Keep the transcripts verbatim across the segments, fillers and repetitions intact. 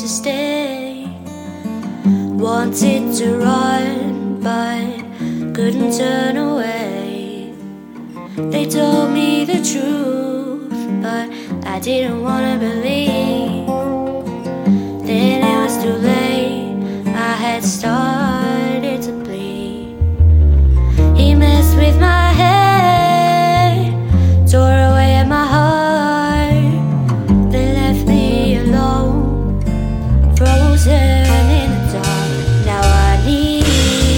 to stay. Wanted to run, but couldn't turn away. They told me the truth, but I didn't wanna believe. Then it was too late, I had started to bleed. He messed with my head, tore away at my heart, then left me alone, frozen in the dark. Now I need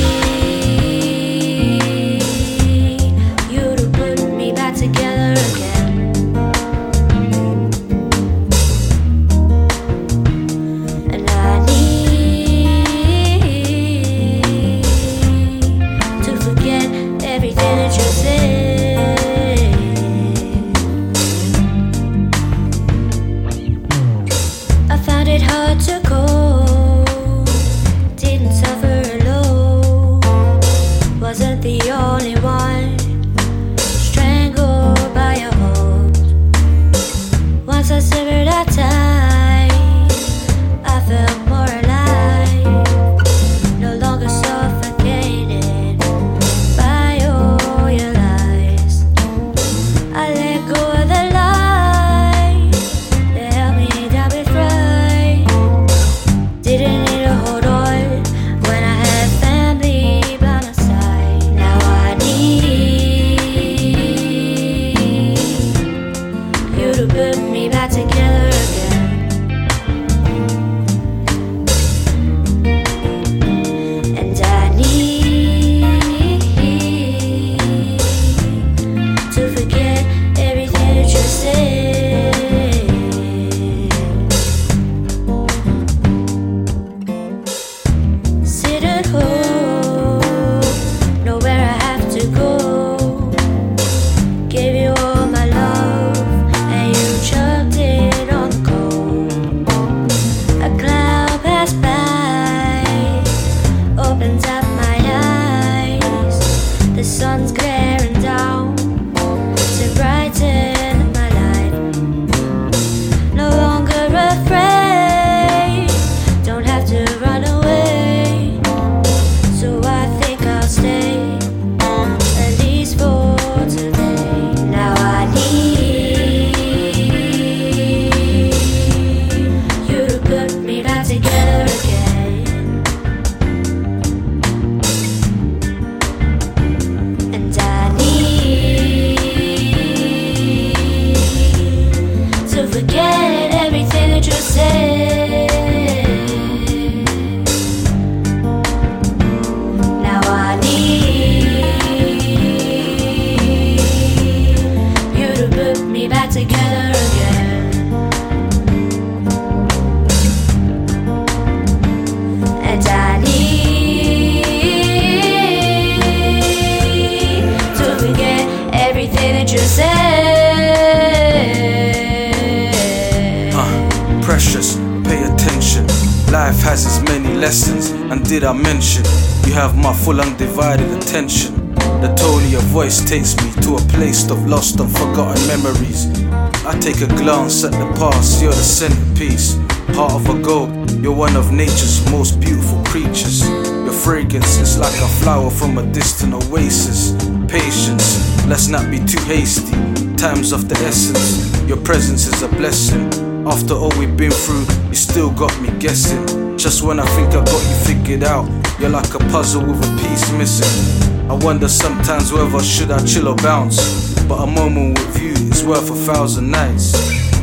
you to put me back together again. And I need to forget everything that you said. I found it hard to go, didn't suffer alone, wasn't the only one strangled by your hold. Once I severed our ties, I felt more alive, no longer suffocated by all your lies. I let go of the lies that held me down with pride. Didn't need to hold on when I had family by my side. Now I need you to put me back together again. And I need to forget everything that you said. Sit at home, nowhere I have to go. Gave you all my love, and you chucked it on the cold. A cloud passed by, opens up my eyes. The sun's glaring down to brighten my life. No longer afraid, don't have to run away. So I think I'll stay, at least for today. Now I need you to put me back together again. And I need to forget everything that you said. Now I need you to put me back together again. And I need to forget everything that you said. Uh, precious, pay attention. Life has its many lessons, and did I mention you have my full undivided attention? The tone of your voice takes me to a place of lost and forgotten memories. I take a glance at the past, you're the centerpiece. Heart of a gold, you're one of nature's most beautiful creatures. Your fragrance is like a flower from a distant oasis. Patience, let's not be too hasty. Time's of the essence, your presence is a blessing. After all we've been through, you still got me guessing. Just when I think I got you figured out, you're like a puzzle with a piece missing. I wonder sometimes whether should I chill or bounce, but a moment with you is worth a thousand nights.